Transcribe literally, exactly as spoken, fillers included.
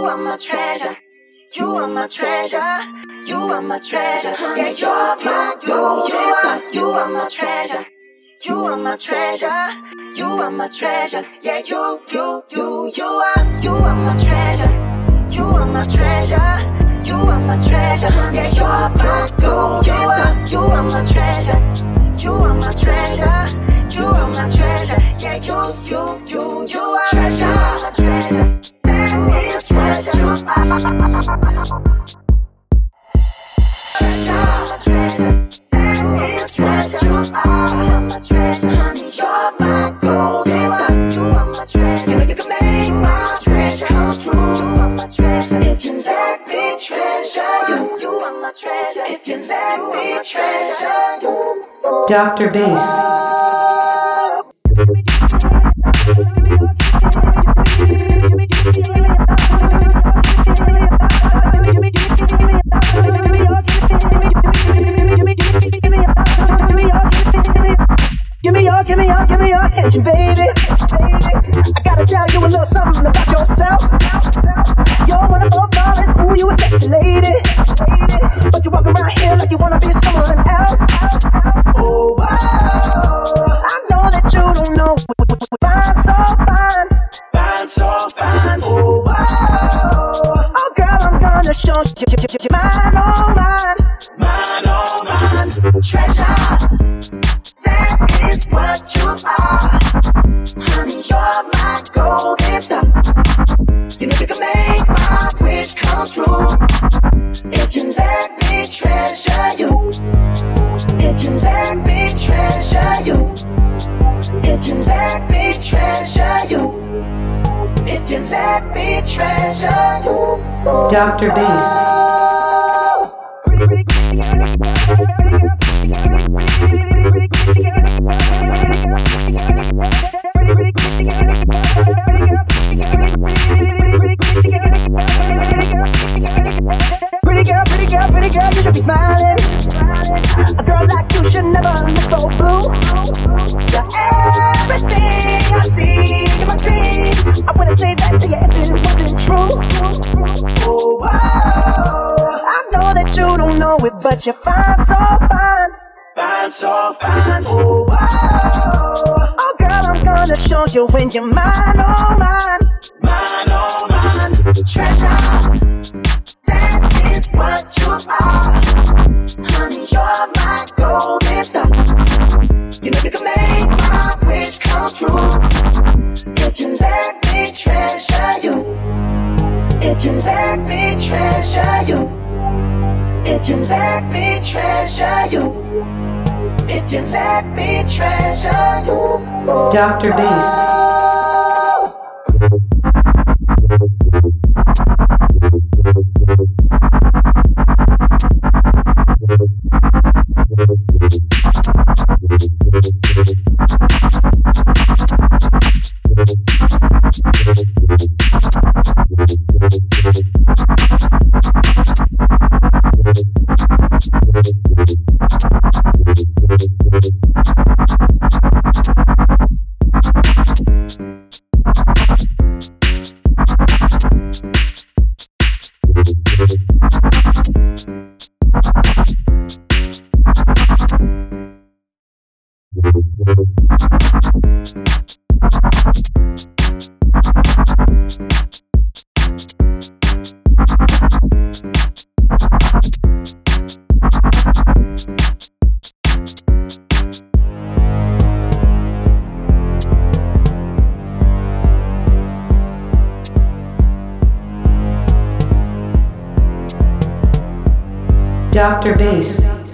are my treasure. You are my treasure. You are my treasure. Yeah, you're my gold. You are, you are my treasure. You are my treasure. You are my treasure. Yeah, you, you, you, you are, you are my treasure. You are my treasure. You are my treasure. Yeah, you're my gold. You are, you are my treasure. You are my treasure. You are my treasure. Yeah, you, you, you, you are treasure. My treasure. You are my treasure. You are my treasure. You are treasure. You are my treasure. Honey, you're my gold. You are, you are my treasure. You know you can make my treasure come true. You are my treasure. If you let me treasure you, you are my treasure. If you let me treasure you. Doctor Bass. Give me your, give me your, give me your attention, baby. I gotta tell you a little something about yourself. You're one of our flawless, ooh, you a sexy lady. But you walk around here like you wanna be someone else. Oh, wow. I know that you don't know. Fine, so fine. Fine, so fine. Oh, wow. Oh, girl, I'm gonna show you mine, oh, mine. Mine, oh, mine. Treasure. That is what you are. Honey, you're my golden star. You know you can make my wish come true. If you let me treasure you. If you let me treasure you. If you let me treasure you. If you let me treasure you. Doctor Bass. Pretty girl, pretty girl, pretty girl, you should be smiling. A girl like you should never look so blue. You're everything I see in my dreams. I wouldn't say that to you if it wasn't true. Oh, wow. I know that you don't know it, but you're fine, so fine. Fine, so fine. Oh, wow. Oh, girl, I'm gonna show you when you're mine, oh, mine. Mine, oh, mine. Treasure. That is what you are. Honey, you're my golden star. You know you can make my wish come true. If you let me treasure you. If you let me treasure you. If you let me treasure you. If you let me treasure you. Doctor Bass. Doctor Bass.